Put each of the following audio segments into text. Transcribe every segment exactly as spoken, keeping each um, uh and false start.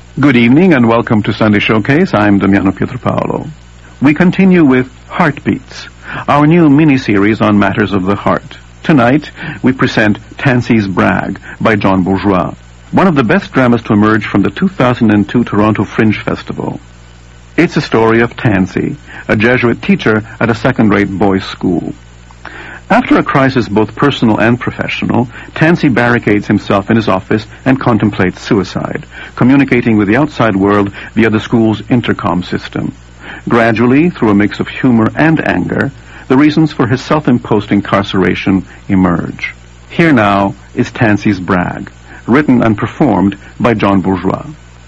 Good evening and welcome to Sunday Showcase. I'm Damiano Pietropaolo. We continue with Heartbeats, our new mini-series on matters of the heart. Tonight, we present Tansey's Brag by John Bourgeois, one of the best dramas to emerge from the two thousand two Toronto Fringe Festival. It's a story of Tansey, a Jesuit teacher at a second-rate boys' school. After a crisis both personal and professional, Tansey barricades himself in his office and contemplates suicide, communicating with the outside world via the school's intercom system. Gradually, through a mix of humor and anger, the reasons for his self-imposed incarceration emerge. Here now is Tansey's Brag, written and performed by John Bourgeois.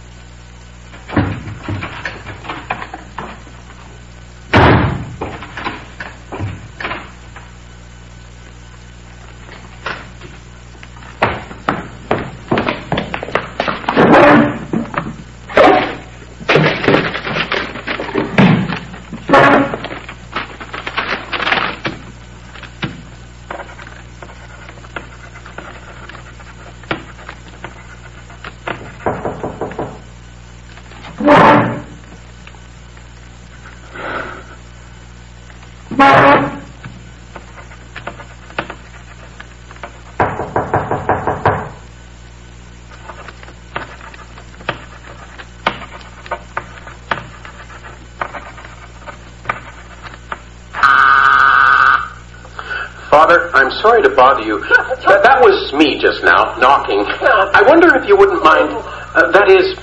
Father, I'm sorry to bother you. That, that was me just now, knocking. I wonder if you wouldn't mind... Uh, that is...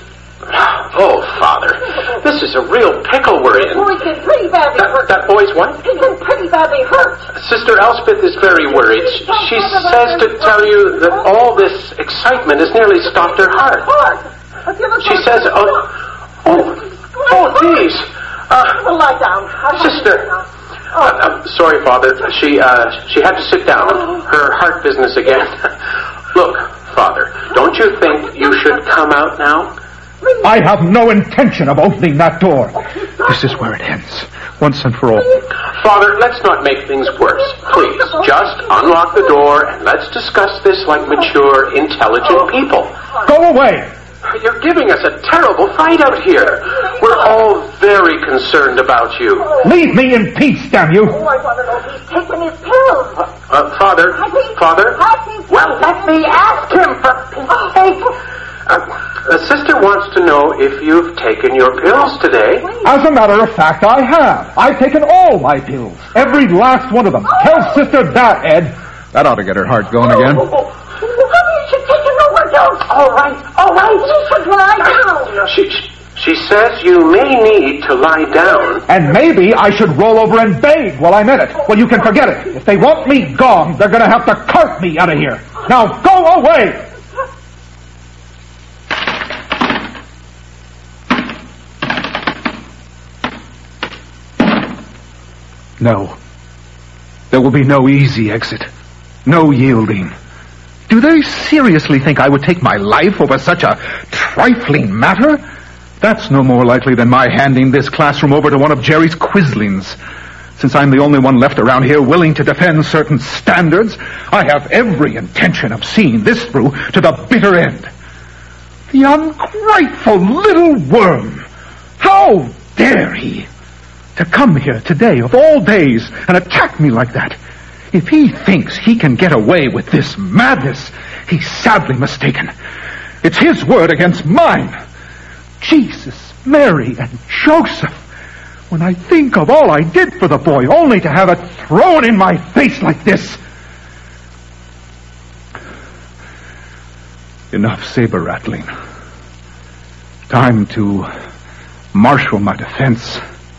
Oh, Father, this is a real pickle we're in. The boy's been pretty badly that, hurt. That boy's what? He's been pretty badly hurt. Sister Elspeth is very worried. She says to tell you that all this excitement has nearly stopped her heart. She says... Oh, oh, oh, geez. Uh, Lie down. Sister... Uh, I'm sorry, Father. She, uh, she had to sit down. Her heart business again. Look, Father, don't you think you should come out now? I have no intention of opening that door. This is where it ends, once and for all. Father, let's not make things worse. Please, just unlock the door and let's discuss this like mature, intelligent people. Go away! You're giving us a terrible fight out here. We're all very concerned about you. Leave me in peace, damn you! Oh, I want to know if he's taking his pills. Uh, uh, Father, Father? Well, let me ask him, for Pete's sake. Uh, the sister wants to know if you've taken your pills today. As a matter of fact, I have. I've taken all my pills. Every last one of them. Oh. Tell Sister that, Ed. That ought to get her heart going again. Oh. You should take an overdose. All right, all right. You should lie down. She, she says you may need to lie down. And maybe I should roll over and beg while I'm at it. Well, you can forget it. If they want me gone, they're going to have to cart me out of here. Now, go away! No. There will be no easy exit. No yielding. Do they seriously think I would take my life over such a trifling matter? That's no more likely than my handing this classroom over to one of Jerry's quislings. Since I'm the only one left around here willing to defend certain standards, I have every intention of seeing this through to the bitter end. The ungrateful little worm! How dare he to come here today of all days and attack me like that? If he thinks he can get away with this madness, he's sadly mistaken. It's his word against mine. Jesus, Mary, and Joseph. When I think of all I did for the boy, only to have it thrown in my face like this. Enough saber rattling. Time to marshal my defense.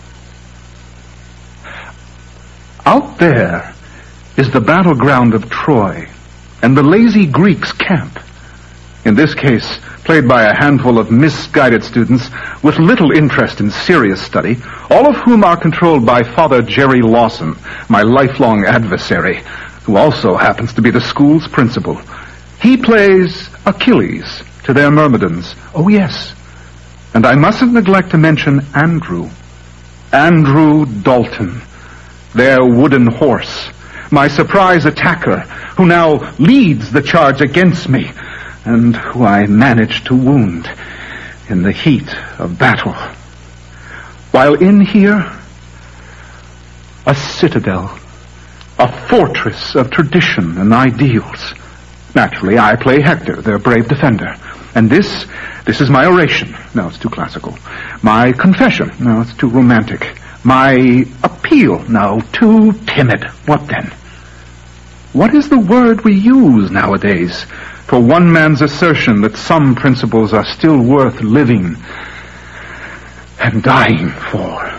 Out there is the battleground of Troy and the lazy Greeks' camp. In this case, played by a handful of misguided students with little interest in serious study, all of whom are controlled by Father Jerry Lawson, my lifelong adversary, who also happens to be the school's principal. He plays Achilles to their myrmidons. Oh, yes. And I mustn't neglect to mention Andrew. Andrew Dalton, their wooden horse, my surprise attacker, who now leads the charge against me, and who I managed to wound in the heat of battle. While in here, a citadel, a fortress of tradition and ideals. Naturally, I play Hector, their brave defender. And this, this is my oration. No, it's too classical. My confession. No, it's too romantic. My appeal. No, too timid. What then? What is the word we use nowadays for one man's assertion that some principles are still worth living and dying for?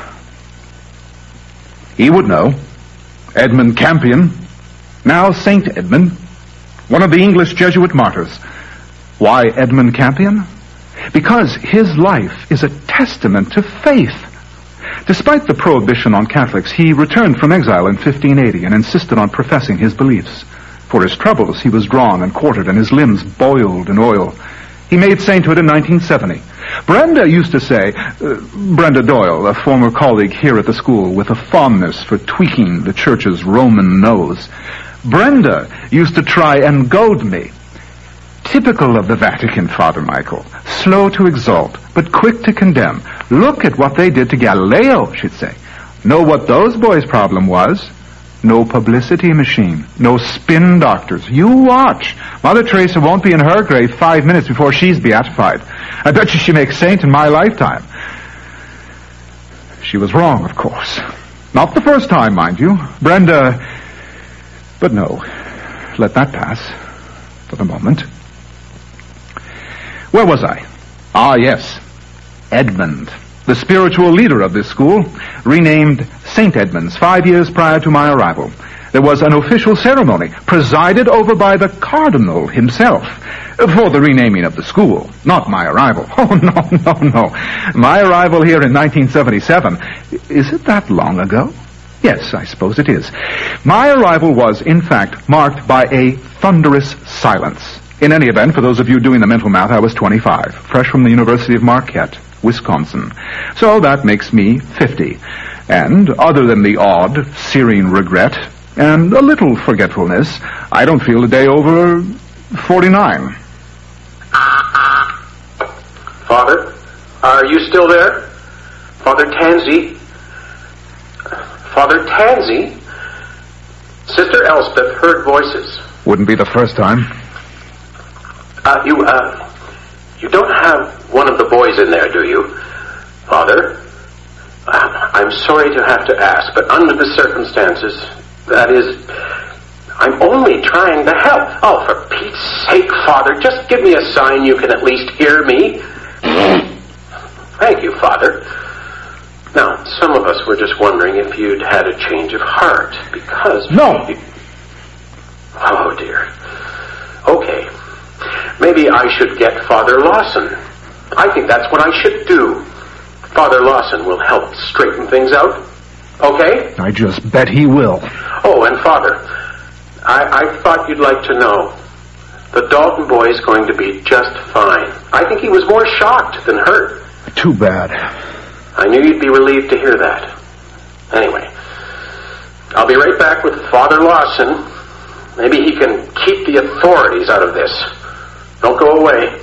He would know. Edmund Campion, now Saint Edmund, one of the English Jesuit martyrs. Why Edmund Campion? Because his life is a testament to faith. Despite the prohibition on Catholics, he returned from exile in fifteen eighty and insisted on professing his beliefs. For his troubles, he was drawn and quartered and his limbs boiled in oil. He made sainthood in nineteen seventy. Brenda used to say, uh, Brenda Doyle, a former colleague here at the school with a fondness for tweaking the church's Roman nose, Brenda used to try and goad me. Typical of the Vatican, Father Michael. Slow to exalt, but quick to condemn. Look at what they did to Galileo, she'd say. Know what those boys' problem was? No publicity machine. No spin doctors. You watch. Mother Teresa won't be in her grave five minutes before she's beatified. I bet you she makes saint in my lifetime. She was wrong, of course. Not the first time, mind you. Brenda... But no. Let that pass. For the moment. Where was I? Ah, yes. Edmund, the spiritual leader of this school, renamed Saint Edmunds five years prior to my arrival. There was an official ceremony presided over by the cardinal himself for the renaming of the school, not my arrival. Oh, no, no, no. My arrival here in nineteen seventy-seven, is it that long ago? Yes, I suppose it is. My arrival was, in fact, marked by a thunderous silence. In any event, for those of you doing the mental math, I was twenty-five, fresh from the University of Marquette, Wisconsin. So that makes me fifty. And other than the odd, searing regret and a little forgetfulness, I don't feel a day over forty-nine. Father, are you still there? Father Tansey? Father Tansey? Sister Elspeth heard voices. Wouldn't be the first time. Uh, you, uh, you don't have one of the boys in there, do you? Father, uh, I'm sorry to have to ask, but under the circumstances, that is, I'm only trying to help. Oh, for Pete's sake, Father, just give me a sign you can at least hear me. Thank you, Father. Now, some of us were just wondering if you'd had a change of heart, because... No! You... Oh, dear. Okay. Maybe I should get Father Lawson. I think that's what I should do. Father Lawson will help straighten things out. Okay? I just bet he will. Oh, and Father, I, I thought you'd like to know. The Dalton boy is going to be just fine. I think he was more shocked than hurt. Too bad. I knew you'd be relieved to hear that. Anyway, I'll be right back with Father Lawson. Maybe he can keep the authorities out of this. Don't go away.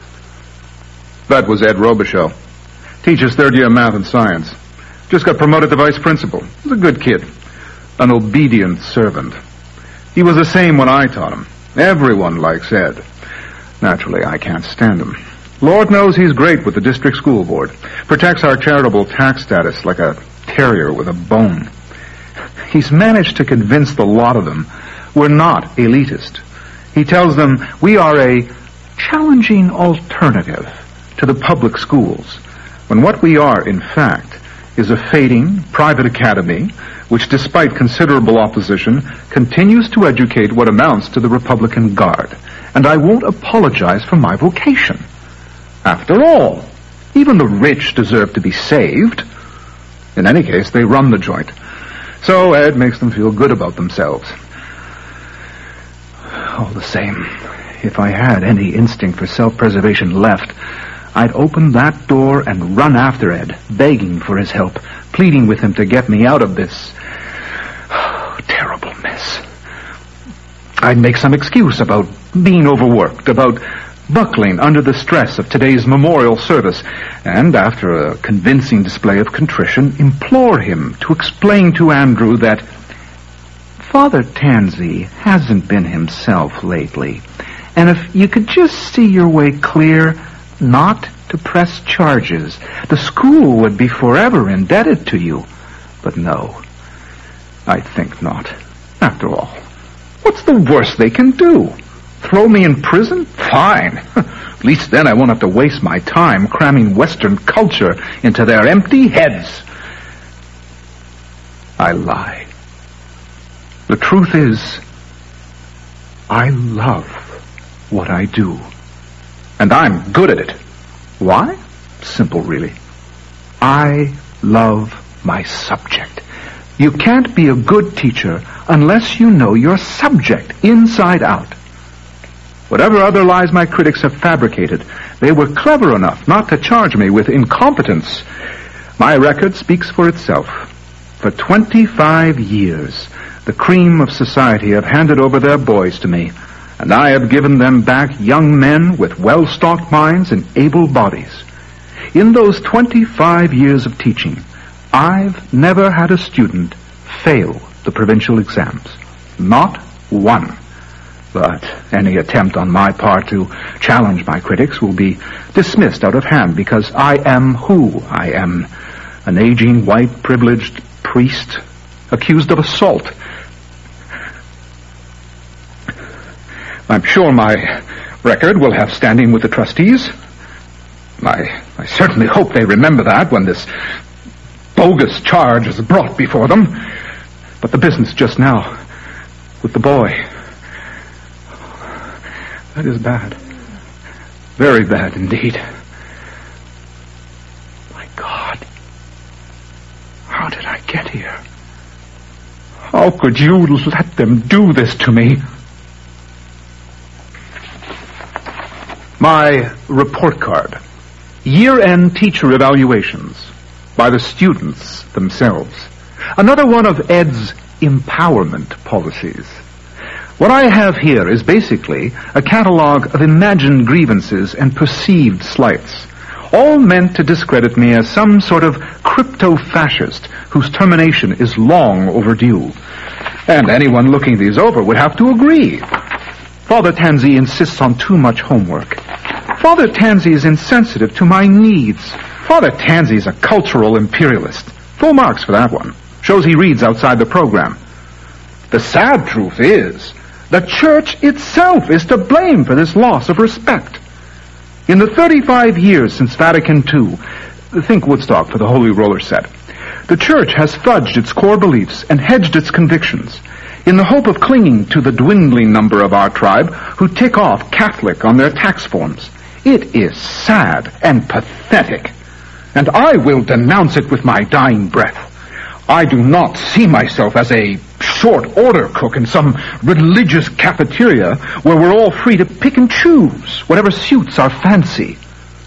That was Ed Robichaux. Teaches third year math and science. Just got promoted to vice principal. He's a good kid. An obedient servant. He was the same when I taught him. Everyone likes Ed. Naturally, I can't stand him. Lord knows he's great with the district school board. Protects our charitable tax status like a terrier with a bone. He's managed to convince the lot of them we're not elitist. He tells them we are a challenging alternative to the public schools, when what we are, in fact, is a fading private academy which, despite considerable opposition, continues to educate what amounts to the Republican Guard. And I won't apologize for my vocation. After all, even the rich deserve to be saved. In any case, they run the joint. So Ed makes them feel good about themselves. All the same, if I had any instinct for self-preservation left, I'd open that door and run after Ed, begging for his help, pleading with him to get me out of this oh, terrible mess. I'd make some excuse about being overworked, about buckling under the stress of today's memorial service, and after a convincing display of contrition, implore him to explain to Andrew that Father Tansey hasn't been himself lately, and if you could just see your way clear not to press charges, the school would be forever indebted to you. But no, I think not. After all, what's the worst they can do? Throw me in prison? Fine. At least then I won't have to waste my time cramming Western culture into their empty heads. I lie. The truth is, I love what I do. And I'm good at it. Why? Simple, really. I love my subject. You can't be a good teacher unless you know your subject inside out. Whatever other lies my critics have fabricated, they were clever enough not to charge me with incompetence. My record speaks for itself. For twenty-five years, the cream of society have handed over their boys to me, and I have given them back young men with well-stocked minds and able bodies. In those twenty-five years of teaching, I've never had a student fail the provincial exams. Not one. But any attempt on my part to challenge my critics will be dismissed out of hand because I am who I am. An aging, white, privileged priest accused of assault. I'm sure my record will have standing with the trustees. I, I certainly hope they remember that when this bogus charge is brought before them. But the business just now with the boy, that is bad. Very bad indeed. My God. How did I get here? How could you let them do this to me? My report card. Year-end teacher evaluations by the students themselves. Another one of Ed's empowerment policies. What I have here is basically a catalog of imagined grievances and perceived slights, all meant to discredit me as some sort of crypto-fascist whose termination is long overdue. And anyone looking these over would have to agree. Father Tansey insists on too much homework. Father Tansey is insensitive to my needs. Father Tansey is a cultural imperialist. Full marks for that one. Shows he reads outside the program. The sad truth is, the church itself is to blame for this loss of respect. In the thirty-five years since Vatican Two, think Woodstock for the Holy Roller set, the church has fudged its core beliefs and hedged its convictions in the hope of clinging to the dwindling number of our tribe who tick off Catholic on their tax forms. It is sad and pathetic, and I will denounce it with my dying breath. I do not see myself as a short order cook in some religious cafeteria where we're all free to pick and choose whatever suits our fancy.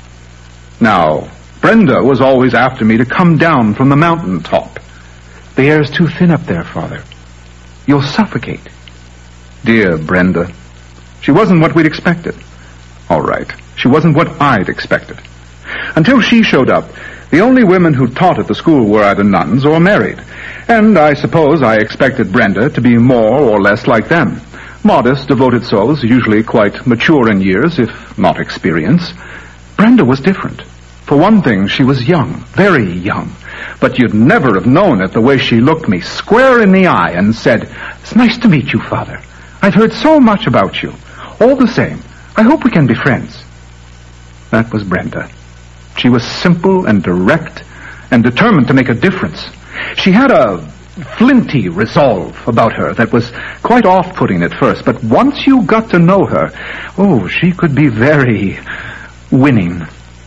Now, Brenda was always after me to come down from the mountaintop. The air's too thin up there, Father. You'll suffocate. Dear Brenda, she wasn't what we'd expected. All right, she wasn't what I'd expected. Until she showed up, the only women who taught at the school were either nuns or married, and I suppose I expected Brenda to be more or less like them. Modest, devoted souls, usually quite mature in years, if not experience. Brenda was different. For one thing, she was young, very young, but you'd never have known it the way she looked me square in the eye and said, "It's nice to meet you, Father. I've heard so much about you. All the same, I hope we can be friends." That was Brenda. She was simple and direct and determined to make a difference. She had a flinty resolve about her that was quite off-putting at first, but once you got to know her, oh, she could be very winning.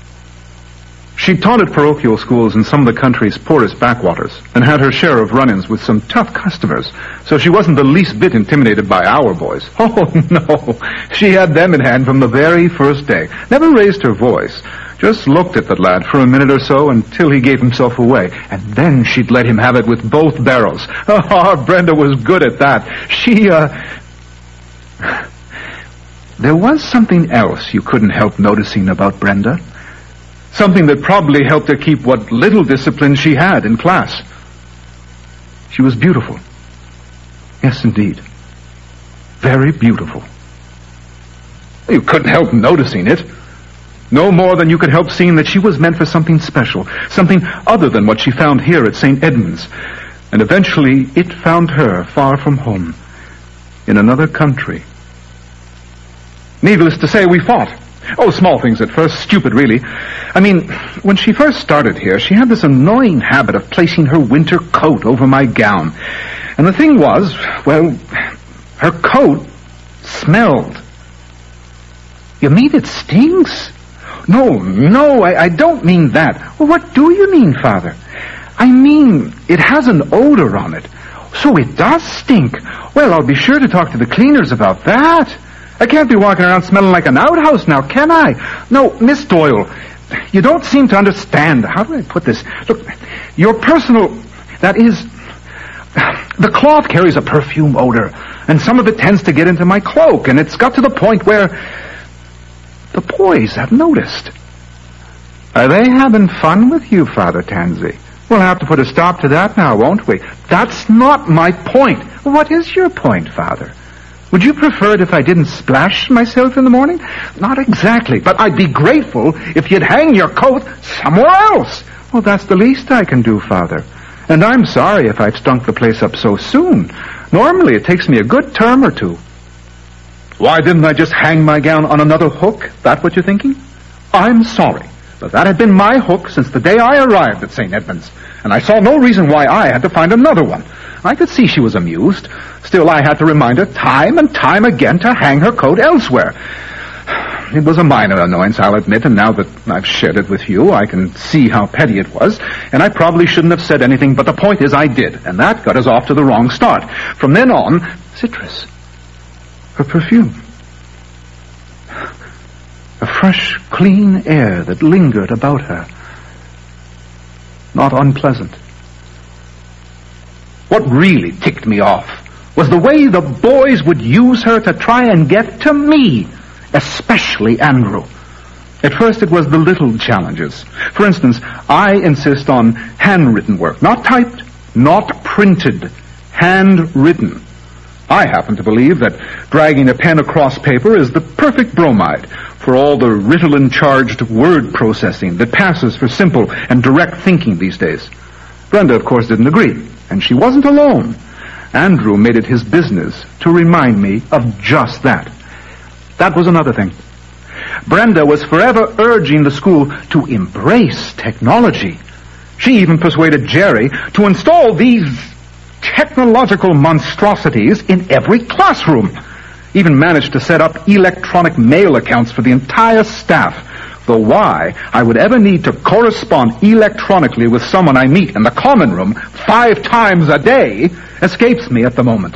She taught at parochial schools in some of the country's poorest backwaters and had her share of run-ins with some tough customers, so she wasn't the least bit intimidated by our boys. Oh, no. She had them in hand from the very first day. Never raised her voice. Just looked at that lad for a minute or so until he gave himself away, and then she'd let him have it with both barrels. Oh, Brenda was good at that. She, uh... there was something else you couldn't help noticing about Brenda. Something that probably helped her keep what little discipline she had in class. She was beautiful. Yes, indeed. Very beautiful. You couldn't help noticing it. No more than you could help seeing that she was meant for something special, something other than what she found here at Saint Edmund's. And eventually it found her far from home, in another country. Needless to say, we fought. Oh, small things at first, stupid really. I mean, when she first started here, she had this annoying habit of placing her winter coat over my gown. And the thing was, well, her coat smelled. You mean it stinks? No, no, I, I don't mean that. Well, what do you mean, Father? I mean, it has an odor on it. So it does stink. Well, I'll be sure to talk to the cleaners about that. I can't be walking around smelling like an outhouse now, can I? No, Miss Doyle, you don't seem to understand. How do I put this? Look, your personal, that is, the cloth carries a perfume odor, and some of it tends to get into my cloak, and it's got to the point where the boys have noticed. Are they having fun with you, Father Tansey? We'll have to put a stop to that now, won't we? That's not my point. What is your point, Father? Would you prefer it if I didn't splash myself in the morning? Not exactly, but I'd be grateful if you'd hang your coat somewhere else. Well, that's the least I can do, Father. And I'm sorry if I've stunk the place up so soon. Normally it takes me a good term or two. Why didn't I just hang my gown on another hook? That what you're thinking? I'm sorry, but that had been my hook since the day I arrived at Saint Edmund's, and I saw no reason why I had to find another one. I could see she was amused. Still, I had to remind her time and time again to hang her coat elsewhere. It was a minor annoyance, I'll admit, and now that I've shared it with you, I can see how petty it was, and I probably shouldn't have said anything, but the point is I did, and that got us off to the wrong start. From then on, citrus. Her perfume. A fresh, clean air that lingered about her. Not unpleasant. What really ticked me off was the way the boys would use her to try and get to me, especially Andrew. At first it was the little challenges. For instance, I insist on handwritten work, not typed, not printed, handwritten. I happen to believe that dragging a pen across paper is the perfect bromide for all the Ritalin-charged word processing that passes for simple and direct thinking these days. Brenda, of course, didn't agree. And she wasn't alone. Andrew made it his business to remind me of just that. That was another thing. Brenda was forever urging the school to embrace technology. She even persuaded Jerry to install these technological monstrosities in every classroom. Even managed to set up electronic mail accounts for the entire staff. Though why I would ever need to correspond electronically with someone I meet in the common room five times a day escapes me at the moment.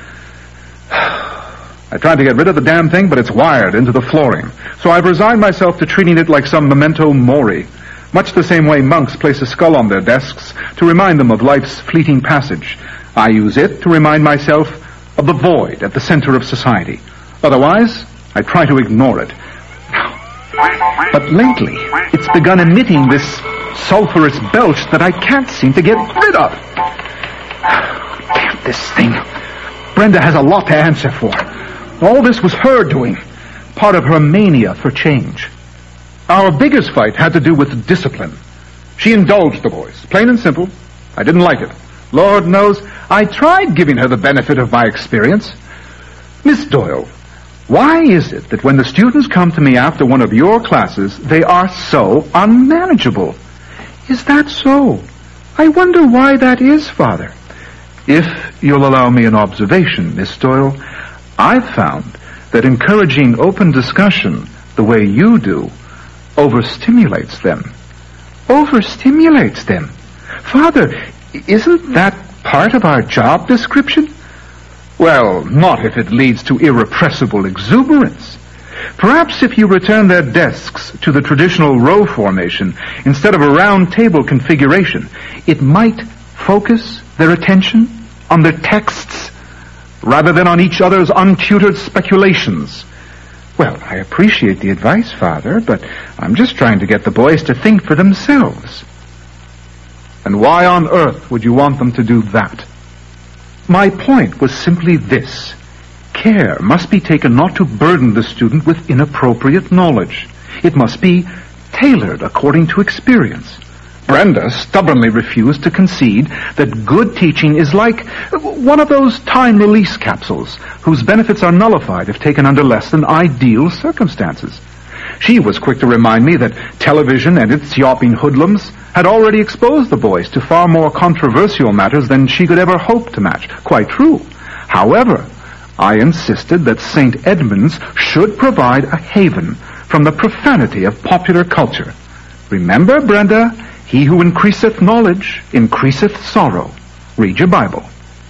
I tried to get rid of the damn thing, but it's wired into the flooring. So I've resigned myself to treating it like some memento mori, much the same way monks place a skull on their desks to remind them of life's fleeting passage. I use it to remind myself of the void at the center of society. Otherwise, I try to ignore it. But lately, it's begun emitting this sulphurous belch that I can't seem to get rid of. Damn this thing. Brenda has a lot to answer for. All this was her doing, part of her mania for change. Our biggest fight had to do with discipline. She indulged the boys, plain and simple. I didn't like it. Lord knows, I tried giving her the benefit of my experience. Miss Doyle, why is it that when the students come to me after one of your classes, they are so unmanageable? Is that so? I wonder why that is, Father. If you'll allow me an observation, Miss Doyle, I've found that encouraging open discussion the way you do overstimulates them. Overstimulates them? Father, isn't that part of our job description? Well, not if it leads to irrepressible exuberance. Perhaps if you return their desks to the traditional row formation instead of a round table configuration, it might focus their attention on their texts rather than on each other's untutored speculations. Well, I appreciate the advice, Father, but I'm just trying to get the boys to think for themselves. And why on earth would you want them to do that? My point was simply this. Care must be taken not to burden the student with inappropriate knowledge. It must be tailored according to experience. Brenda stubbornly refused to concede that good teaching is like one of those time-release capsules whose benefits are nullified if taken under less than ideal circumstances. She was quick to remind me that television and its yawping hoodlums had already exposed the boys to far more controversial matters than she could ever hope to match. Quite true. However, I insisted that Saint Edmund's should provide a haven from the profanity of popular culture. Remember, Brenda, he who increaseth knowledge increaseth sorrow. Read your Bible.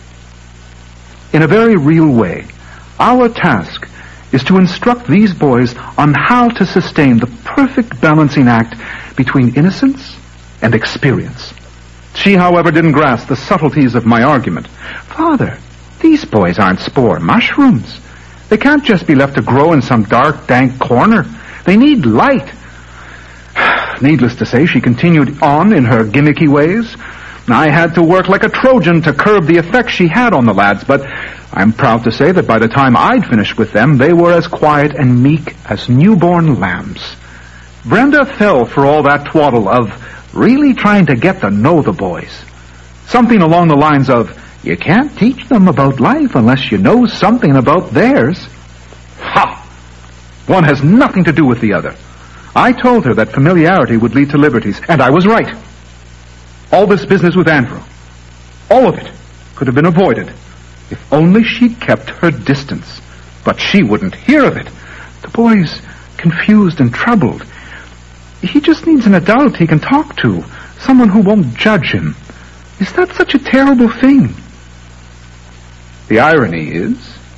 In a very real way, our task is to instruct these boys on how to sustain the perfect balancing act between innocence and experience. She, however, didn't grasp the subtleties of my argument. Father, these boys aren't spore mushrooms. They can't just be left to grow in some dark, dank corner. They need light. Needless to say, she continued on in her gimmicky ways. I had to work like a Trojan to curb the effect she had on the lads, but I'm proud to say that by the time I'd finished with them, they were as quiet and meek as newborn lambs. Brenda fell for all that twaddle of really trying to get to know the boys. Something along the lines of, you can't teach them about life unless you know something about theirs. Ha! One has nothing to do with the other. I told her that familiarity would lead to liberties, and I was right. All this business with Andrew, all of it, could have been avoided if only she'd kept her distance. But she wouldn't hear of it. The boy's confused and troubled. He just needs an adult he can talk to, someone who won't judge him. Is that such a terrible thing? The irony is,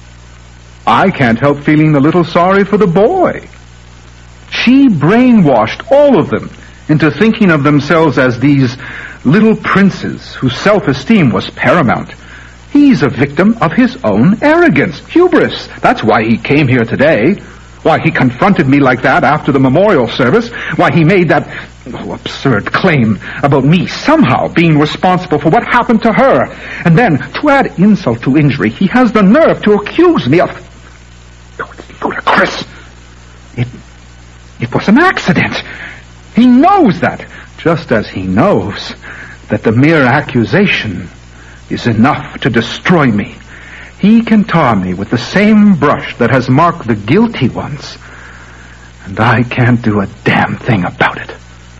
I can't help feeling a little sorry for the boy. She brainwashed all of them into thinking of themselves as these little princes whose self-esteem was paramount. He's a victim of his own arrogance, hubris. That's why he came here today. Why he confronted me like that after the memorial service. Why he made that oh, absurd claim about me somehow being responsible for what happened to her. And then, to add insult to injury, he has the nerve to accuse me of... Go to Chris. It, it was an accident. He knows that, just as he knows that the mere accusation is enough to destroy me. He can tar me with the same brush that has marked the guilty ones, and I can't do a damn thing about it.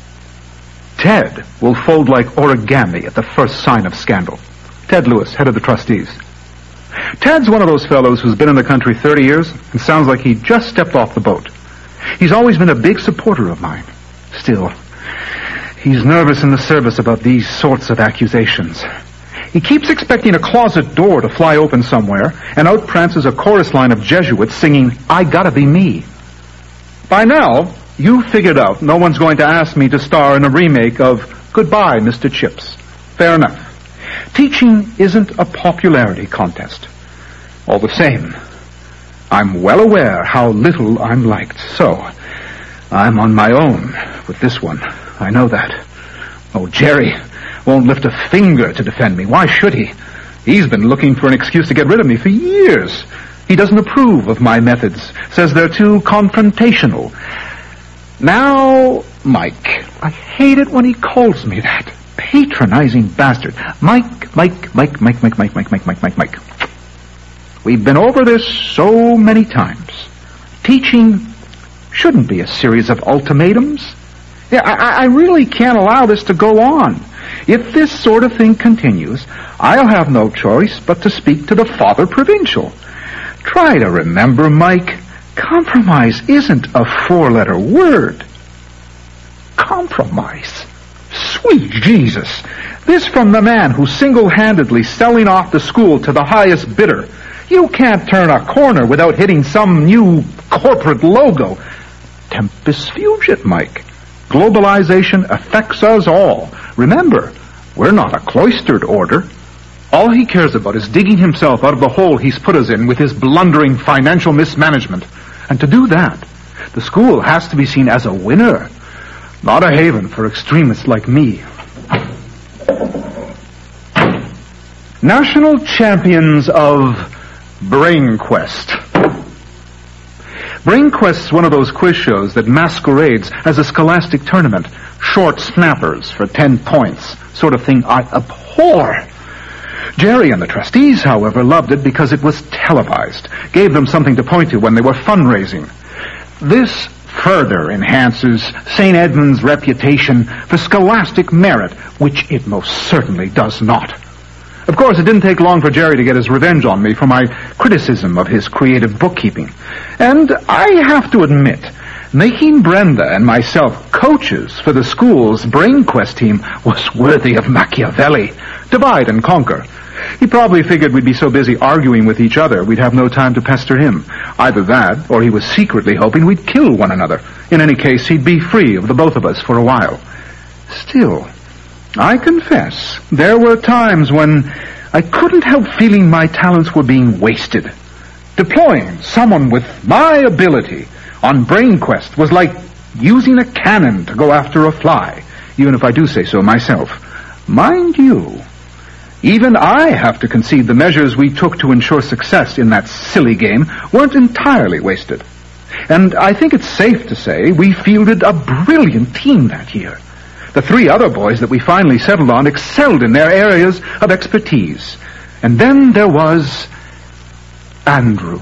Ted will fold like origami at the first sign of scandal. Ted Lewis, head of the trustees. Ted's one of those fellows who's been in the country thirty years and sounds like he just stepped off the boat. He's always been a big supporter of mine. Still, he's nervous in the service about these sorts of accusations. He keeps expecting a closet door to fly open somewhere, and out prances a chorus line of Jesuits singing, I Gotta Be Me. By now, you figured out no one's going to ask me to star in a remake of Goodbye, Mister Chips. Fair enough. Teaching isn't a popularity contest. All the same, I'm well aware how little I'm liked, so I'm on my own with this one. I know that. Oh, Jerry won't lift a finger to defend me. Why should he? He's been looking for an excuse to get rid of me for years. He doesn't approve of my methods, says they're too confrontational. Now, Mike. I hate it when he calls me that. Patronizing bastard. Mike, Mike, Mike, Mike, Mike, Mike, Mike, Mike, Mike, Mike, Mike. We've been over this so many times. Teaching shouldn't be a series of ultimatums. Yeah, I, I really can't allow this to go on. If this sort of thing continues, I'll have no choice but to speak to the Father Provincial. Try to remember, Mike, compromise isn't a four-letter word. Compromise. Sweet Jesus. This from the man who's single-handedly selling off the school to the highest bidder. You can't turn a corner without hitting some new corporate logo. Tempus fugit, Mike. Globalization affects us all. Remember, we're not a cloistered order. All he cares about is digging himself out of the hole he's put us in with his blundering financial mismanagement. And to do that, the school has to be seen as a winner, not a haven for extremists like me. National champions of BrainQuest. BrainQuest's one of those quiz shows that masquerades as a scholastic tournament. Short snappers for ten points, sort of thing I abhor. Jerry and the trustees, however, loved it because it was televised, gave them something to point to when they were fundraising. This further enhances Saint Edmund's reputation for scholastic merit, which it most certainly does not. Of course, it didn't take long for Jerry to get his revenge on me for my criticism of his creative bookkeeping. And I have to admit, making Brenda and myself coaches for the school's BrainQuest team was worthy of Machiavelli. Divide and conquer. He probably figured we'd be so busy arguing with each other we'd have no time to pester him. Either that, or he was secretly hoping we'd kill one another. In any case, he'd be free of the both of us for a while. Still, I confess, there were times when I couldn't help feeling my talents were being wasted. Deploying someone with my ability on BrainQuest was like using a cannon to go after a fly, even if I do say so myself. Mind you, even I have to concede the measures we took to ensure success in that silly game weren't entirely wasted. And I think it's safe to say we fielded a brilliant team that year. The three other boys that we finally settled on excelled in their areas of expertise. And then there was Andrew.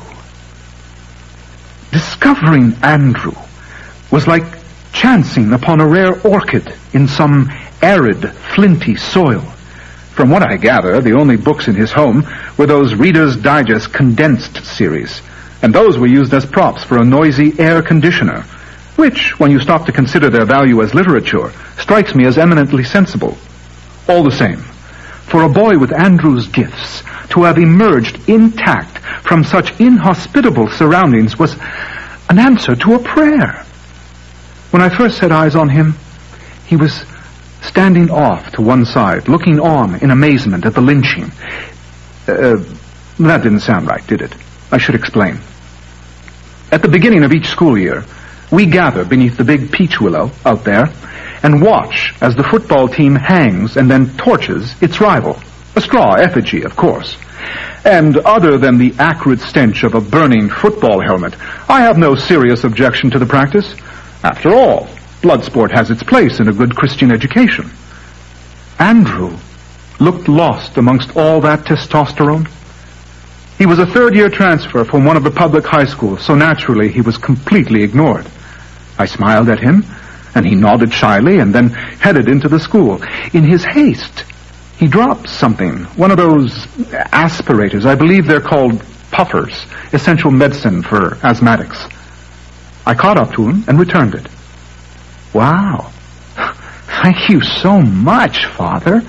Discovering Andrew was like chancing upon a rare orchid in some arid, flinty soil. From what I gather, the only books in his home were those Reader's Digest condensed series, and those were used as props for a noisy air conditioner, which, when you stop to consider their value as literature, strikes me as eminently sensible. All the same, for a boy with Andrew's gifts to have emerged intact from such inhospitable surroundings was an answer to a prayer. When I first set eyes on him, he was standing off to one side, looking on in amazement at the lynching. Uh, that didn't sound right, did it? I should explain. At the beginning of each school year, we gather beneath the big peach willow out there and watch as the football team hangs and then torches its rival. A straw effigy, of course. And other than the acrid stench of a burning football helmet, I have no serious objection to the practice. After all, blood sport has its place in a good Christian education. Andrew looked lost amongst all that testosterone. He was a third-year transfer from one of the public high schools, so naturally he was completely ignored. I smiled at him, and he nodded shyly and then headed into the school. In his haste, he dropped something, one of those aspirators. I believe they're called puffers, essential medicine for asthmatics. I caught up to him and returned it. Wow. Thank you so much, Father.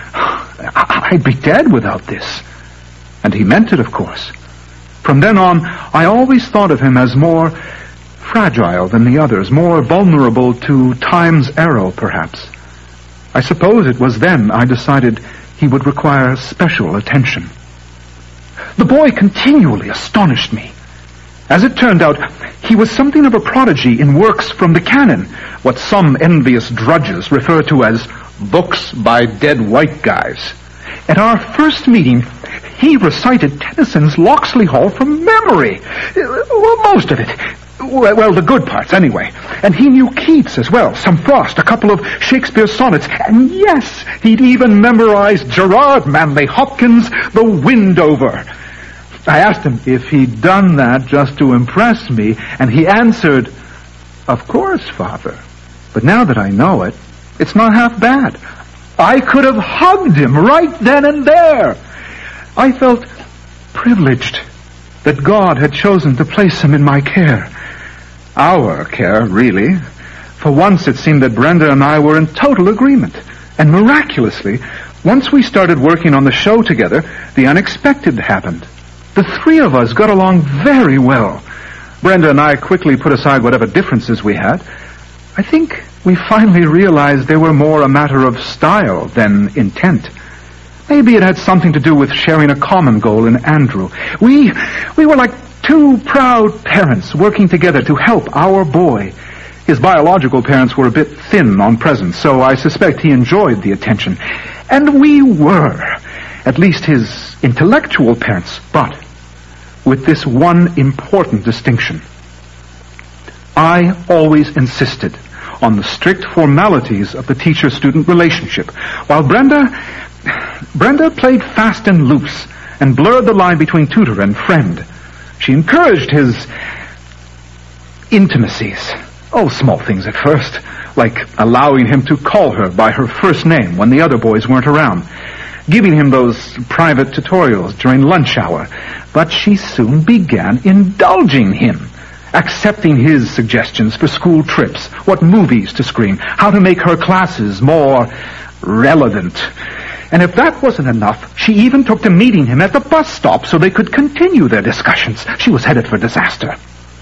I'd be dead without this. And he meant it, of course. From then on, I always thought of him as more fragile than the others, more vulnerable to time's arrow, perhaps. I suppose it was then I decided he would require special attention. The boy continually astonished me. As it turned out, he was something of a prodigy in works from the canon, what some envious drudges refer to as books by dead white guys. At our first meeting, he recited Tennyson's Locksley Hall from memory. Well, most of it. Well, the good parts, anyway. And he knew Keats as well, some Frost, a couple of Shakespeare's sonnets. And yes, he'd even memorized Gerard Manley Hopkins' The Windover. I asked him if he'd done that just to impress me, and he answered, "Of course, Father. But now that I know it, it's not half bad. I could have hugged him right then and there." I felt privileged that God had chosen to place him in my care. Our care, really. For once it seemed that Brenda and I were in total agreement. And miraculously, once we started working on the show together, the unexpected happened. The three of us got along very well. Brenda and I quickly put aside whatever differences we had. I think we finally realized they were more a matter of style than intent. Maybe it had something to do with sharing a common goal in Andrew. We, we were like two proud parents working together to help our boy. His biological parents were a bit thin on presents, so I suspect he enjoyed the attention. And we were, at least his intellectual parents, but with this one important distinction. I always insisted on the strict formalities of the teacher-student relationship, while Brenda, Brenda played fast and loose and blurred the line between tutor and friend. She encouraged his intimacies. Oh, small things at first, like allowing him to call her by her first name when the other boys weren't around, giving him those private tutorials during lunch hour. But she soon began indulging him, accepting his suggestions for school trips, what movies to screen, how to make her classes more relevant. And if that wasn't enough, she even took to meeting him at the bus stop so they could continue their discussions. She was headed for disaster.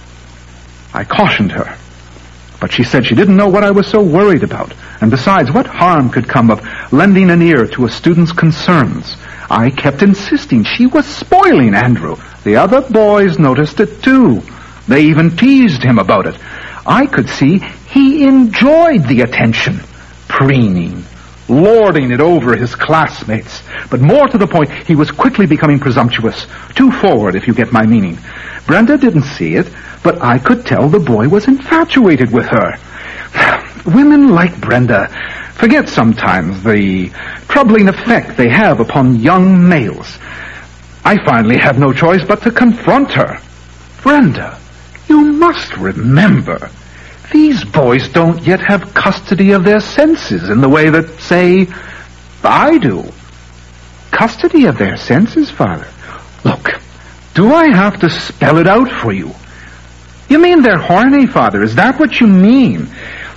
I cautioned her, but she said she didn't know what I was so worried about. And besides, what harm could come of lending an ear to a student's concerns? I kept insisting she was spoiling Andrew. The other boys noticed it too. They even teased him about it. I could see he enjoyed the attention, preening, lording it over his classmates. But more to the point, he was quickly becoming presumptuous, too forward, if you get my meaning. Brenda didn't see it, but I could tell the boy was infatuated with her. Women like Brenda forget sometimes the troubling effect they have upon young males. I finally had no choice but to confront her. Brenda, you must remember, these boys don't yet have custody of their senses in the way that, say, I do. Custody of their senses, Father? Look, do I have to spell it out for you? You mean they're horny, Father? Is that what you mean?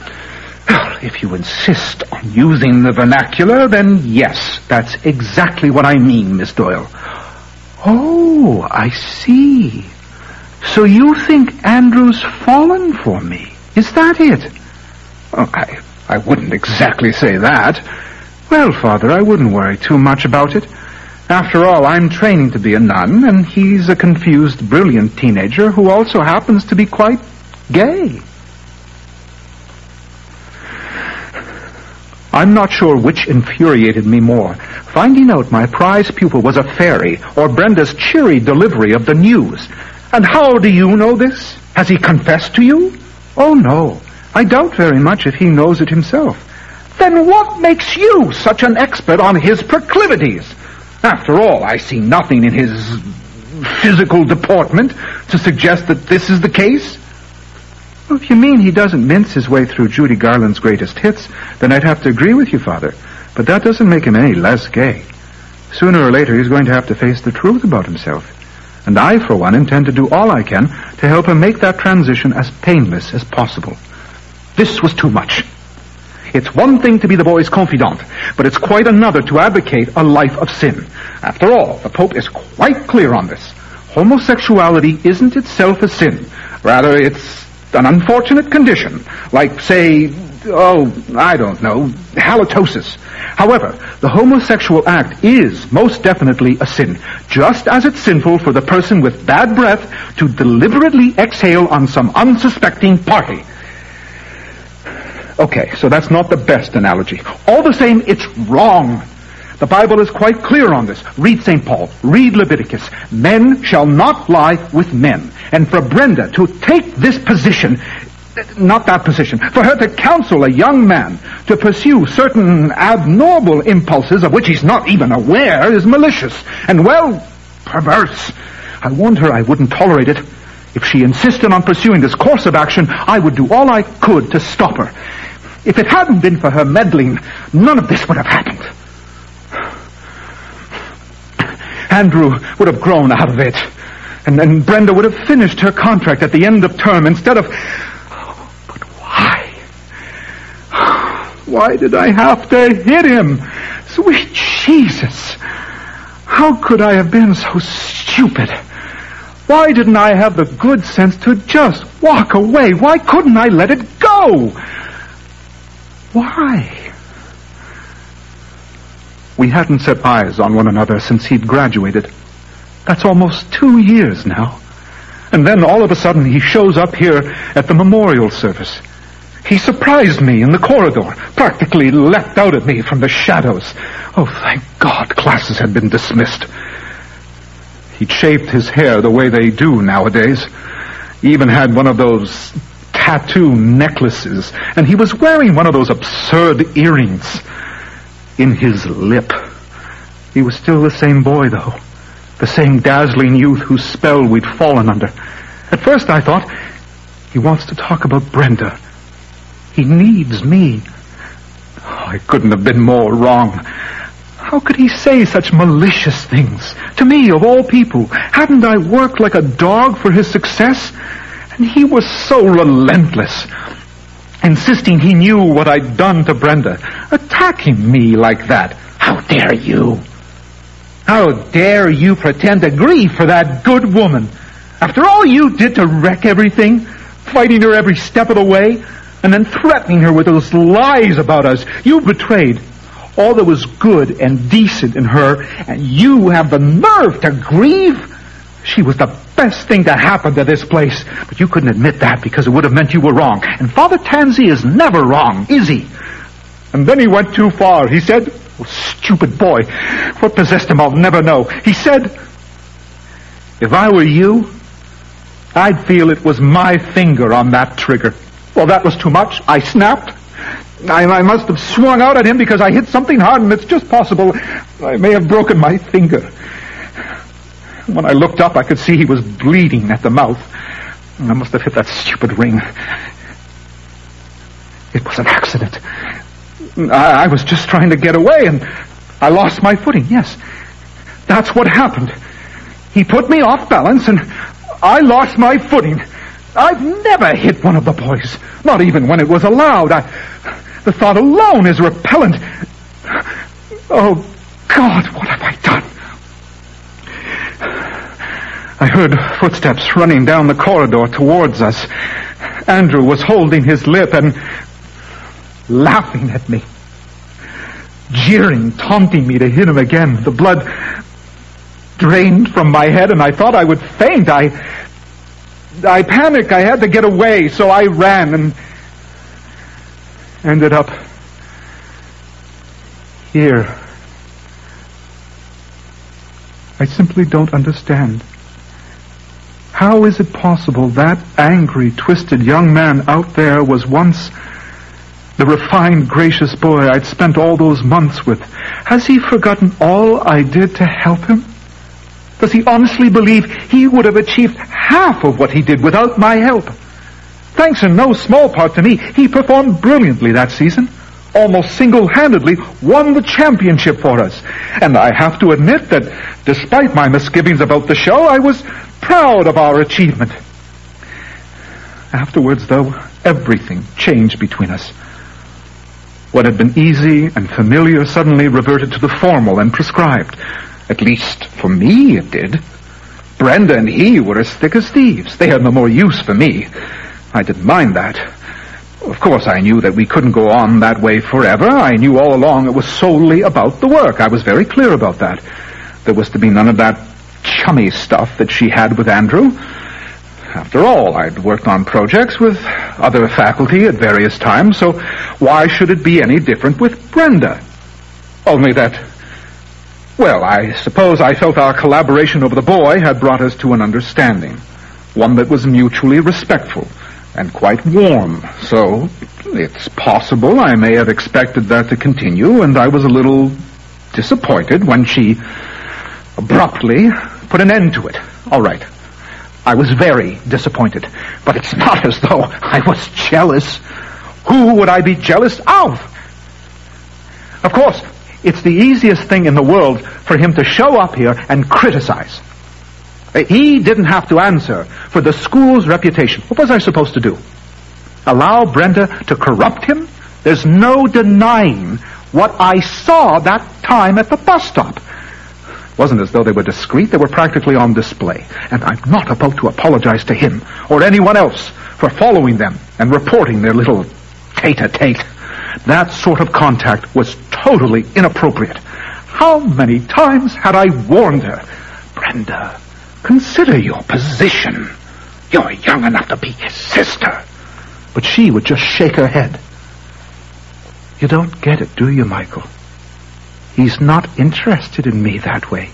If you insist on using the vernacular, then yes, that's exactly what I mean, Miss Doyle. Oh, I see. So you think Andrew's fallen for me? Is that it? Oh, I, I wouldn't exactly say that. Well, Father, I wouldn't worry too much about it. After all, I'm training to be a nun, and he's a confused, brilliant teenager who also happens to be quite gay. I'm not sure which infuriated me more, finding out my prize pupil was a fairy or Brenda's cheery delivery of the news. And how do you know this? Has he confessed to you? Oh, no. I doubt very much if he knows it himself. Then what makes you such an expert on his proclivities? After all, I see nothing in his physical deportment to suggest that this is the case. Well, if you mean he doesn't mince his way through Judy Garland's greatest hits, then I'd have to agree with you, Father. But that doesn't make him any less gay. Sooner or later, he's going to have to face the truth about himself. And I, for one, intend to do all I can to help him make that transition as painless as possible. This was too much. It's one thing to be the boy's confidant, but it's quite another to advocate a life of sin. After all, the Pope is quite clear on this. Homosexuality isn't itself a sin. Rather, it's an unfortunate condition, like, say, oh, I don't know, halitosis. However, the homosexual act is most definitely a sin, just as it's sinful for the person with bad breath to deliberately exhale on some unsuspecting party. Okay, so that's not the best analogy. All the same, it's wrong. The Bible is quite clear on this. Read Saint Paul. Read Leviticus. Men shall not lie with men. And for Brenda to take this position, not that position, for her to counsel a young man to pursue certain abnormal impulses of which he's not even aware is malicious and, well, perverse. I warned her I wouldn't tolerate it. If she insisted on pursuing this course of action, I would do all I could to stop her. If it hadn't been for her meddling, none of this would have happened. Andrew would have grown out of it, and then Brenda would have finished her contract at the end of term instead of... But why? Why did I have to hit him? Sweet Jesus! How could I have been so stupid? Why didn't I have the good sense to just walk away? Why couldn't I let it go? Why? We hadn't set eyes on one another since he'd graduated. That's almost two years now. And then all of a sudden he shows up here at the memorial service. He surprised me in the corridor, practically leapt out at me from the shadows. Oh, thank God classes had been dismissed. He'd shaved his hair the way they do nowadays. He even had one of those tattoo necklaces, and he was wearing one of those absurd earrings in his lip. He was still the same boy, though. The same dazzling youth whose spell we'd fallen under. At first I thought, he wants to talk about Brenda. He needs me. Oh, I couldn't have been more wrong. How could he say such malicious things? To me, of all people, hadn't I worked like a dog for his success? And he was so relentless, insisting he knew what I'd done to Brenda, attacking me like that. How dare you? How dare you pretend to grieve for that good woman? After all you did to wreck everything, fighting her every step of the way, and then threatening her with those lies about us, you betrayed all that was good and decent in her, and you have the nerve to grieve? She was the best thing to happen to this place, but you couldn't admit that because it would have meant you were wrong. And Father Tansey is never wrong, is he? And then he went too far. He said, oh, stupid boy, what possessed him I'll never know. He said, if I were you, I'd feel it was my finger on that trigger. Well, that was too much. I snapped. I, I must have swung out at him because I hit something hard, and it's just possible I may have broken my finger. When I looked up, I could see he was bleeding at the mouth. I must have hit that stupid ring. It was an accident. I, I was just trying to get away, and I lost my footing. Yes, that's what happened. He put me off balance, and I lost my footing. I've never hit one of the boys, not even when it was allowed. I, the thought alone is repellent. Oh, God, what have I done? I heard footsteps running down the corridor towards us. Andrew was holding his lip and laughing at me, jeering, taunting me to hit him again. The blood drained from my head, and I thought I would faint. I... I panicked. I had to get away, so I ran and ended up here. I simply don't understand. How is it possible that angry, twisted young man out there was once the refined, gracious boy I'd spent all those months with? Has he forgotten all I did to help him? Does he honestly believe he would have achieved half of what he did without my help? Thanks in no small part to me, he performed brilliantly that season. Almost single-handedly won the championship for us. And I have to admit that despite my misgivings about the show, I was proud of our achievement. Afterwards, though, everything changed between us. What had been easy and familiar suddenly reverted to the formal and prescribed. At least, for me, it did. Brenda and he were as thick as thieves. They had no more use for me. I didn't mind that. Of course, I knew that we couldn't go on that way forever. I knew all along it was solely about the work. I was very clear about that. There was to be none of that chummy stuff that she had with Andrew. After all, I'd worked on projects with other faculty at various times, so why should it be any different with Brenda? Only that... Well, I suppose I felt our collaboration over the boy had brought us to an understanding, one that was mutually respectful and quite warm. So it's possible I may have expected that to continue, and I was a little disappointed when she abruptly put an end to it. All right, I was very disappointed, but it's not as though I was jealous. Who would I be jealous of? Of course, it's the easiest thing in the world for him to show up here and criticize. He didn't have to answer for the school's reputation. What was I supposed to do? Allow Brenda to corrupt him? There's no denying what I saw that time at the bus stop. It wasn't as though they were discreet. They were practically on display. And I'm not about to apologize to him or anyone else for following them and reporting their little tete-a-tete. That sort of contact was totally inappropriate. How many times had I warned her? Brenda, consider your position. You're young enough to be his sister. But she would just shake her head. You don't get it, do you, Michael? He's not interested in me that way.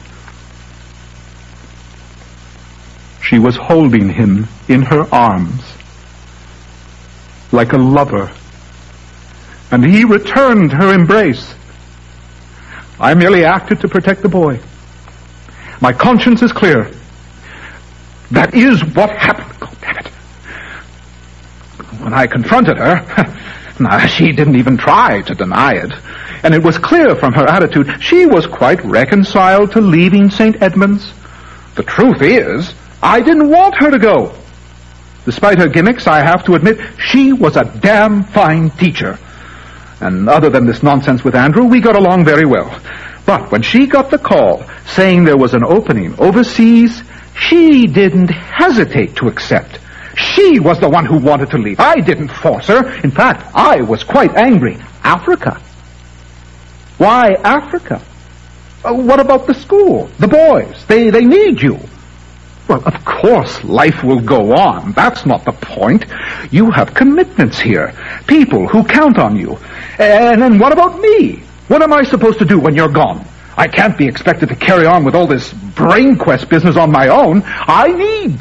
She was holding him in her arms like a lover, and he returned her embrace. I merely acted to protect the boy. My conscience is clear. That is what happened. God damn it. When I confronted her, now, she didn't even try to deny it. And it was clear from her attitude she was quite reconciled to leaving Saint Edmund's. The truth is, I didn't want her to go. Despite her gimmicks, I have to admit, she was a damn fine teacher. And other than this nonsense with Andrew, we got along very well. But when she got the call saying there was an opening overseas, she didn't hesitate to accept. She was the one who wanted to leave. I didn't force her. In fact, I was quite angry. Africa? Why Africa? Uh, what about the school? The boys? They, they need you. Well, of course, life will go on. That's not the point. You have commitments here. People who count on you. And then what about me? What am I supposed to do when you're gone? I can't be expected to carry on with all this brain quest business on my own. I need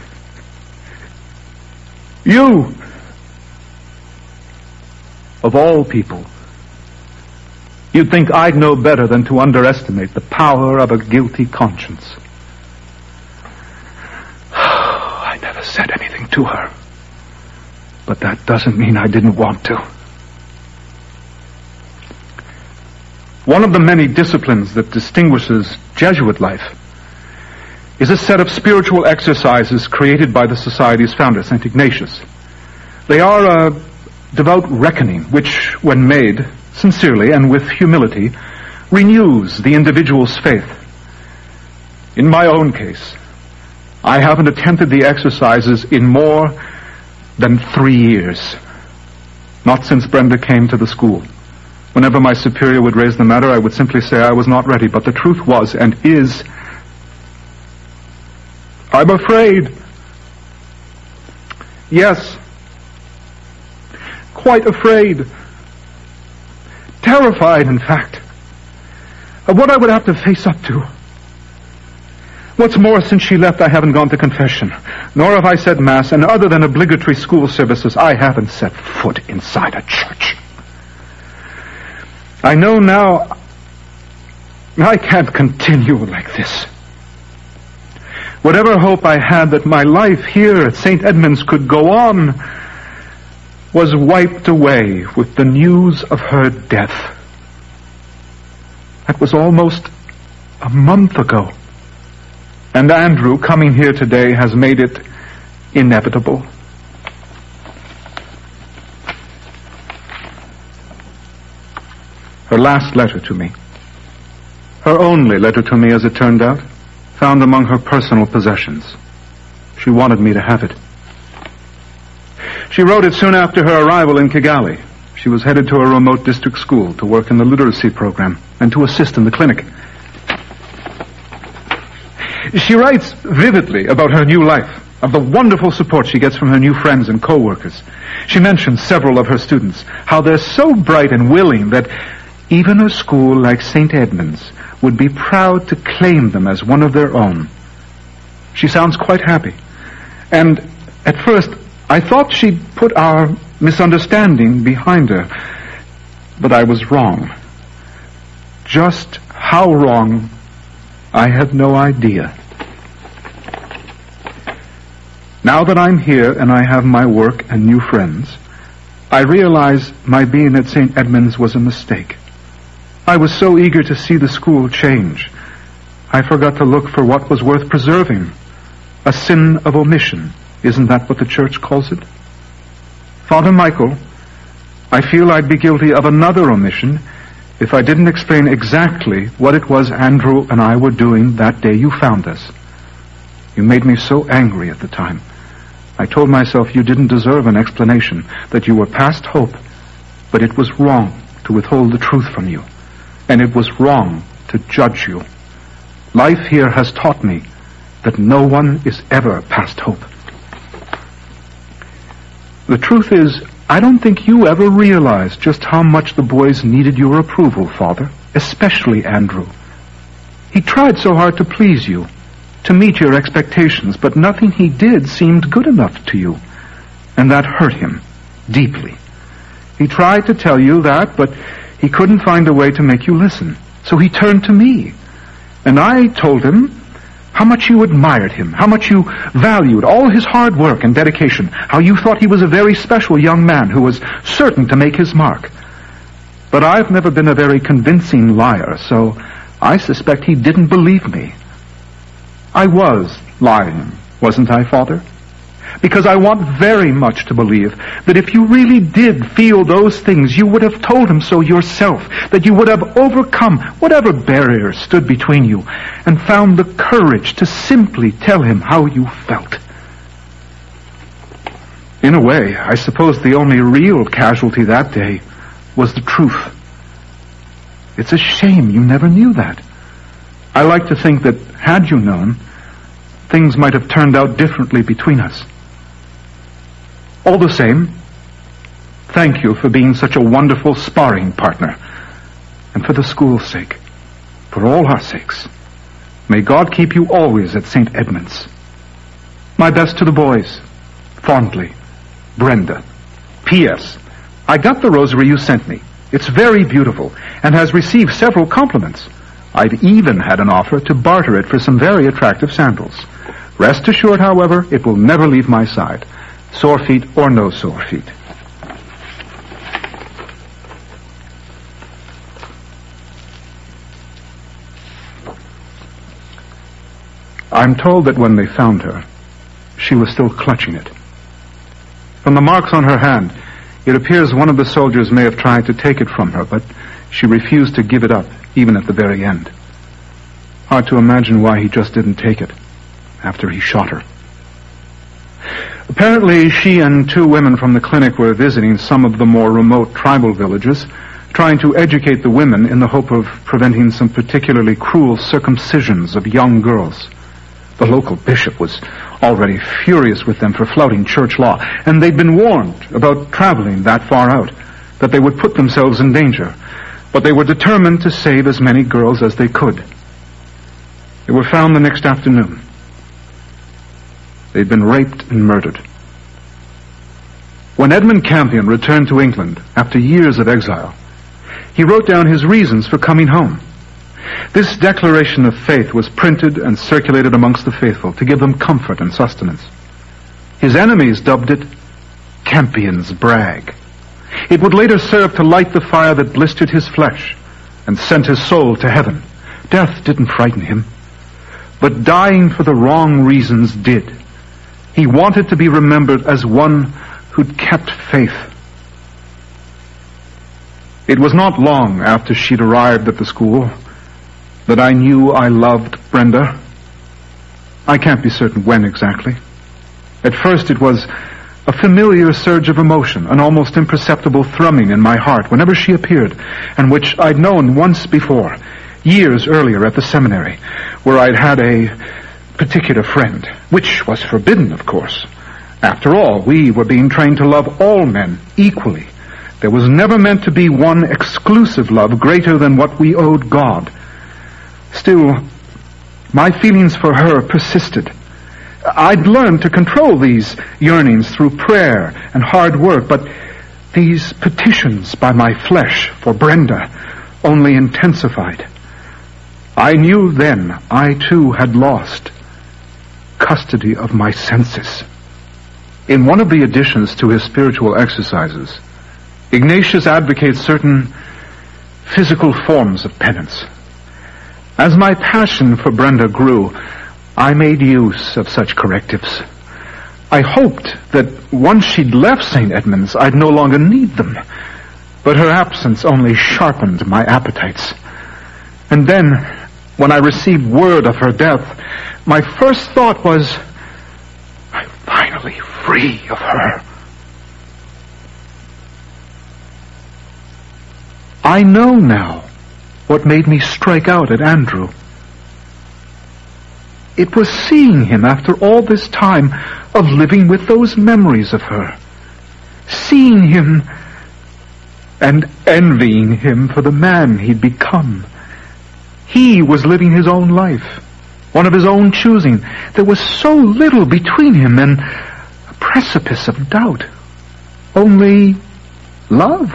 you. Of all people, you'd think I'd know better than to underestimate the power of a guilty conscience. I never said anything to her, but that doesn't mean I didn't want to. One of the many disciplines that distinguishes Jesuit life is a set of spiritual exercises created by the Society's founder, Saint Ignatius. They are a devout reckoning which, when made sincerely and with humility, renews the individual's faith. In my own case, I haven't attempted the exercises in more than three years. Not since Brenda came to the school. Whenever my superior would raise the matter, I would simply say I was not ready. But the truth was, and is, I'm afraid. Yes. Quite afraid. Terrified, in fact, of what I would have to face up to. What's more, since she left, I haven't gone to confession, nor have I said Mass, and other than obligatory school services, I haven't set foot inside a church. I know now I can't continue like this. Whatever hope I had that my life here at Saint Edmund's could go on was wiped away with the news of her death. That was almost a month ago. And Andrew, coming here today, has made it inevitable. Her last letter to me, her only letter to me as it turned out, found among her personal possessions. She wanted me to have it. She wrote it soon after her arrival in Kigali. She was headed to a remote district school to work in the literacy program and to assist in the clinic. She writes vividly about her new life, of the wonderful support she gets from her new friends and co-workers. She mentions several of her students, how they're so bright and willing that even a school like Saint Edmund's would be proud to claim them as one of their own. She sounds quite happy. And at first, I thought she'd put our misunderstanding behind her. But I was wrong. Just how wrong, I had no idea. Now that I'm here and I have my work and new friends, I realize my being at Saint Edmund's was a mistake. I was so eager to see the school change, I forgot to look for what was worth preserving. A sin of omission. Isn't that what the church calls it? Father Michael, I feel I'd be guilty of another omission if I didn't explain exactly what it was Andrew and I were doing that day you found us. You made me so angry at the time. I told myself you didn't deserve an explanation, that you were past hope, but it was wrong to withhold the truth from you. And it was wrong to judge you. Life here has taught me that no one is ever past hope. The truth is, I don't think you ever realized just how much the boys needed your approval, Father, especially Andrew. He tried so hard to please you, to meet your expectations, but nothing he did seemed good enough to you, and that hurt him deeply. He tried to tell you that, but he couldn't find a way to make you listen, so he turned to me, and I told him how much you admired him, how much you valued all his hard work and dedication, how you thought he was a very special young man who was certain to make his mark. But I've never been a very convincing liar, so I suspect he didn't believe me. I was lying, wasn't I, Father? Because I want very much to believe that if you really did feel those things, you would have told him so yourself, that you would have overcome whatever barriers stood between you and found the courage to simply tell him how you felt. In a way, I suppose the only real casualty that day was the truth. It's a shame you never knew that. I like to think that had you known, things might have turned out differently between us. All the same, thank you for being such a wonderful sparring partner, and for the school's sake, for all our sakes. May God keep you always at Saint Edmund's. My best to the boys. Fondly, Brenda. P S. I got the rosary you sent me. It's very beautiful, and has received several compliments. I've even had an offer to barter it for some very attractive sandals. Rest assured, however, it will never leave my side. Sore feet or no sore feet. I'm told that when they found her, she was still clutching it. From the marks on her hand, it appears one of the soldiers may have tried to take it from her, but she refused to give it up, even at the very end. Hard to imagine why he just didn't take it after he shot her. Apparently, she and two women from the clinic were visiting some of the more remote tribal villages, trying to educate the women in the hope of preventing some particularly cruel circumcisions of young girls. The local bishop was already furious with them for flouting church law, and they'd been warned about traveling that far out, that they would put themselves in danger. But they were determined to save as many girls as they could. They were found the next afternoon. They'd been raped and murdered. When Edmund Campion returned to England after years of exile, he wrote down his reasons for coming home. This declaration of faith was printed and circulated amongst the faithful to give them comfort and sustenance. His enemies dubbed it Campion's Brag. It would later serve to light the fire that blistered his flesh and sent his soul to heaven. Death didn't frighten him, but dying for the wrong reasons did. He wanted to be remembered as one who'd kept faith. It was not long after she'd arrived at the school that I knew I loved Brenda. I can't be certain when exactly. At first it was a familiar surge of emotion, an almost imperceptible thrumming in my heart whenever she appeared, and which I'd known once before, years earlier at the seminary, where I'd had a particular friend, which was forbidden, of course. After all, we were being trained to love all men equally. There was never meant to be one exclusive love greater than what we owed God. Still, my feelings for her persisted. I'd learned to control these yearnings through prayer and hard work, but these petitions by my flesh for Brenda only intensified. I knew then I too had lost custody of my senses. In one of the additions to his spiritual exercises, Ignatius advocates certain physical forms of penance. As my passion for Brenda grew, I made use of such correctives. I hoped that once she'd left Saint Edmund's, I'd no longer need them. But her absence only sharpened my appetites. And then, when I received word of her death, my first thought was, I'm finally free of her. I know now what made me strike out at Andrew. It was seeing him after all this time of living with those memories of her. Seeing him and envying him for the man he'd become. He was living his own life, one of his own choosing. There was so little between him and a precipice of doubt. Only love.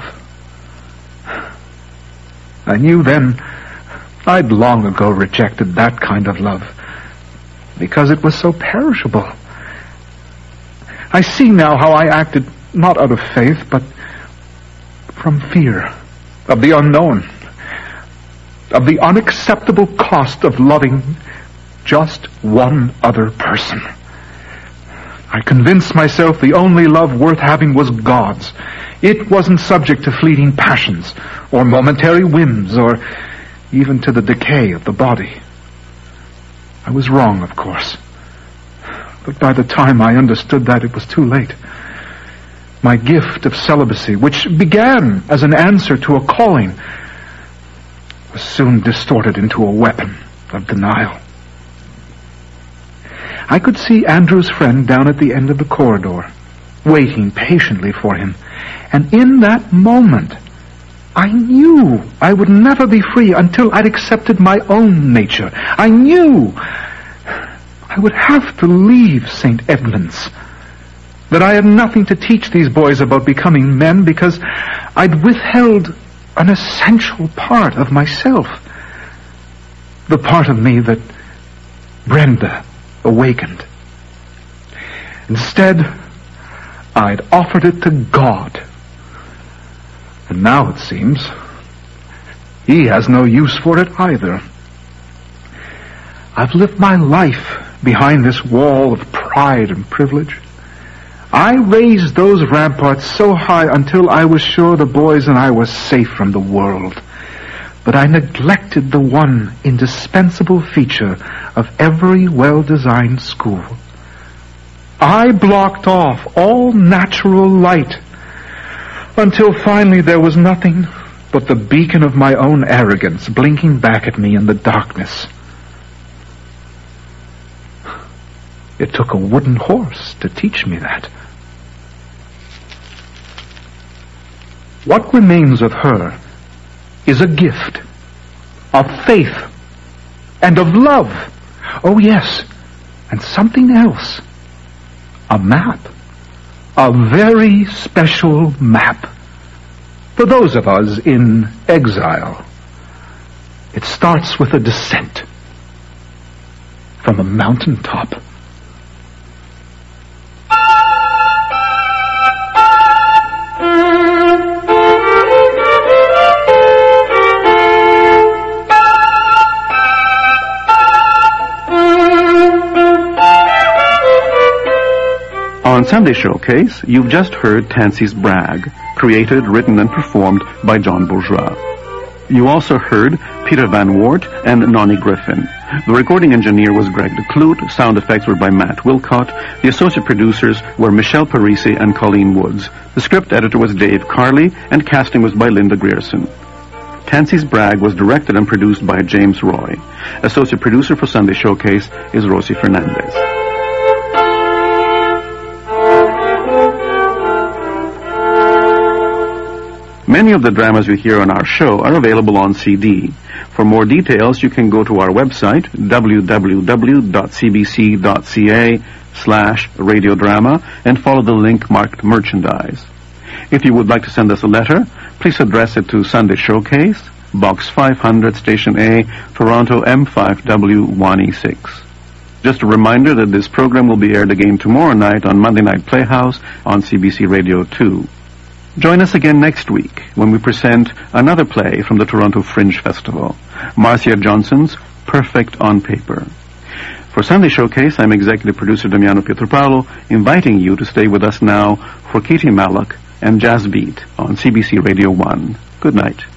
I knew then I'd long ago rejected that kind of love because it was so perishable. I see now how I acted not out of faith, but from fear of the unknown, of the unacceptable cost of loving just one other person. I convinced myself the only love worth having was God's. It wasn't subject to fleeting passions, or momentary whims, or even to the decay of the body. I was wrong, of course. But by the time I understood that, it was too late. My gift of celibacy, which began as an answer to a calling, was soon distorted into a weapon of denial. I could see Andrew's friend down at the end of the corridor, waiting patiently for him. And in that moment, I knew I would never be free until I'd accepted my own nature. I knew I would have to leave Saint Edmund's, that I had nothing to teach these boys about becoming men because I'd withheld an essential part of myself, the part of me that Brenda awakened. Instead, I'd offered it to God. And now it seems he has no use for it either. I've lived my life behind this wall of pride and privilege. I raised those ramparts so high until I was sure the boys and I were safe from the world. But I neglected the one indispensable feature of every well-designed school. I blocked off all natural light until finally there was nothing but the beacon of my own arrogance blinking back at me in the darkness. It took a wooden horse to teach me that. What remains of her is a gift of faith and of love. Oh, yes, and something else. A map. A very special map. For those of us in exile. It starts with a descent from a mountaintop. On Sunday Showcase, you've just heard Tansey's Brag, created, written, and performed by John Bourgeois. You also heard Peter Van Wart and Nonnie Griffin. The recording engineer was Greg DeClute, sound effects were by Matt Wilcott, the associate producers were Michelle Parisi and Colleen Woods, the script editor was Dave Carley, and casting was by Linda Grierson. Tansey's Brag was directed and produced by James Roy. Associate producer for Sunday Showcase is Rosie Fernandez. Many of the dramas you hear on our show are available on C D. For more details, you can go to our website, w w w dot c b c dot c a slash radiodrama, and follow the link marked merchandise. If you would like to send us a letter, please address it to Sunday Showcase, Box five hundred, Station A, Toronto M five W one E six. Just a reminder that this program will be aired again tomorrow night on Monday Night Playhouse on C B C Radio two. Join us again next week when we present another play from the Toronto Fringe Festival, Marcia Johnson's Perfect on Paper. For Sunday Showcase, I'm executive producer Damiano Pietropaolo, inviting you to stay with us now for Katie Mallock and Jazz Beat on C B C Radio one. Good night.